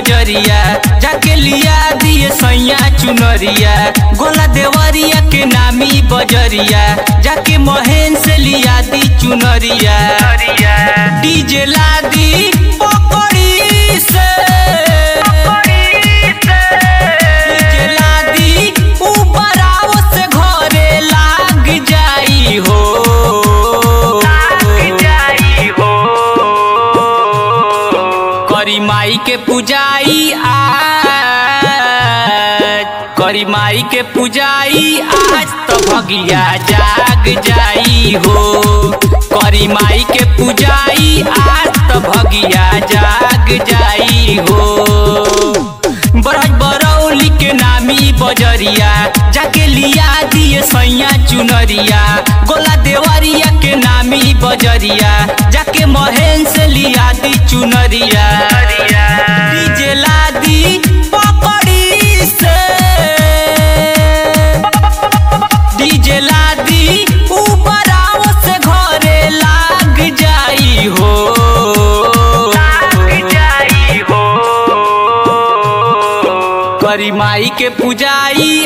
बजरिया जाके लिया दिए सैया चुनरिया। गोला देवरिया के नामी बजरिया जाके महेन से लिया दी चुनरिया। डीजे ला दी पकड़ी से, डीजे ला दी ऊपराव से घरे लाग जाई हो। करी माई के पूजाई आज, करी माई के पूजाई आज तो भगिया जाग जाई हो। करी माई के पूजाई आज तो भगिया जाग जाई हो। बरहज बरौली के नामी बजरिया जाके लिया दिए सैया चुनरिया। गोला देवरिया के नामी बजरिया जाके महेन से लिया दी चुनरिया। डीजे ला दी पकड़ी से, डीजे ला दी ऊपराव से घरे लाग जाई हो। करी माई के पूजाई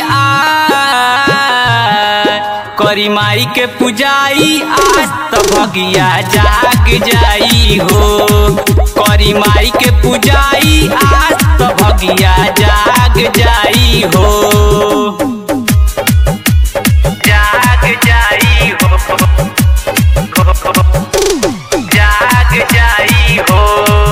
करी माई के पूजाई आज तो भगिया जाग जाई हो। करी माई के पूजाई आज तो भगिया जाग जाई हो। जाग जाई हो, जाग जाई हो।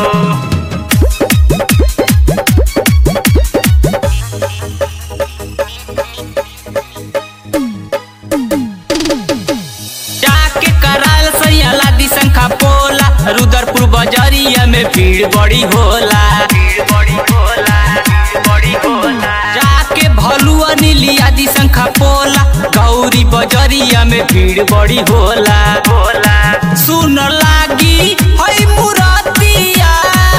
रुद्रपुर बजरिया में भीड़ बड़ी होला, जाके भलुआ नीलिया दी शंखा पोला। गौरी बजरिया में भीड़ बड़ी होला। सुन लागी हई मुरतिया,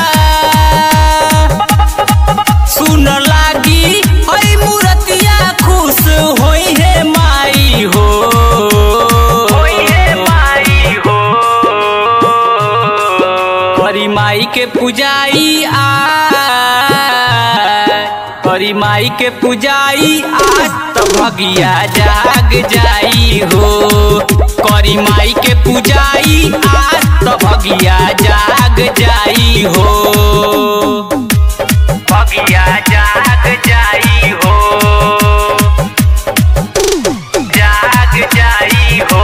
सुन लागी हई मुरतिया खुश होई है माई हो। करी माई के पूजाई करी माई के पूजाई आज तो भगिया जाग जाई हो। करी माई के पूजाई आज तो भगिया जाग जाई हो। भगिया जाग जाई हो, जाग जाई हो,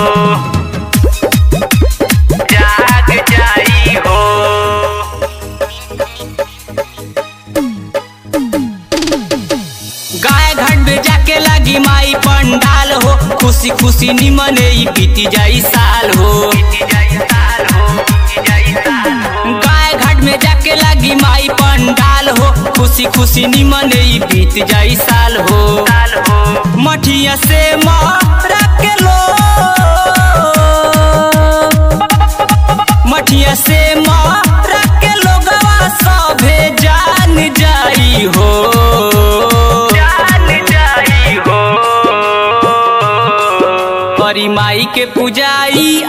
जाग जाई हो। गाय घाट में जाके लगी माई पंडाल हो। खुशी खुशी निमने बीती जाई साल हो। गाय घाट में जाके लगी माई पंडाल हो। खुशी खुशी निमने बीत जाई साल हो। मठिया से मारा के लो, मठिया से मारा के लोगवा सभे जान जाई हो। करी माई के पूजाई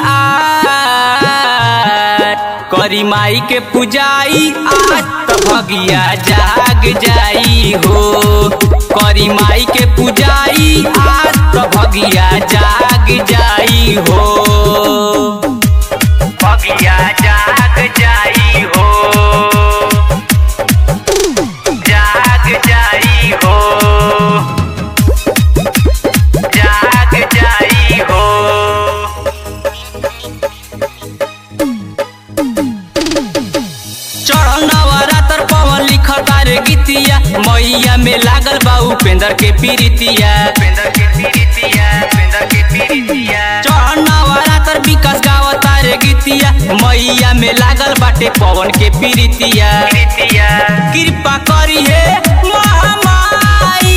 करी माई के पूजाई आज तो भगिया जाग जाई हो। करी माई के पूजाई आज तो भगिया जाग जाई हो। भगिया जाग जाई हो, जाग जाई हो, जाग जाई हो। चढ़ल नवरात्र पवन लिखता रे गीतिया। मैया में लागल बा उपेंद्र के पीरितिया। चढ़ल नवरात्र विकास गावता रे गीतिया। मैया में लागल बाटे पवन के पीरितिया। कृपा करी है महामाई,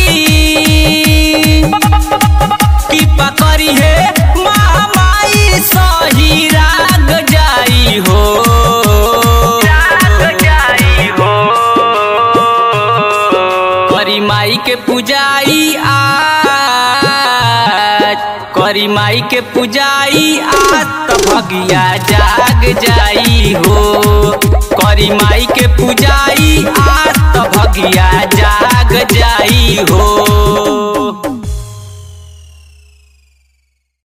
कृपा करी है महामाई सही राग जाई हो। करी माई के पूजाई करी माई के पूजाई आज तो भगिया जाग जाई हो। करी माई के पूजाई आज तो भगिया जाग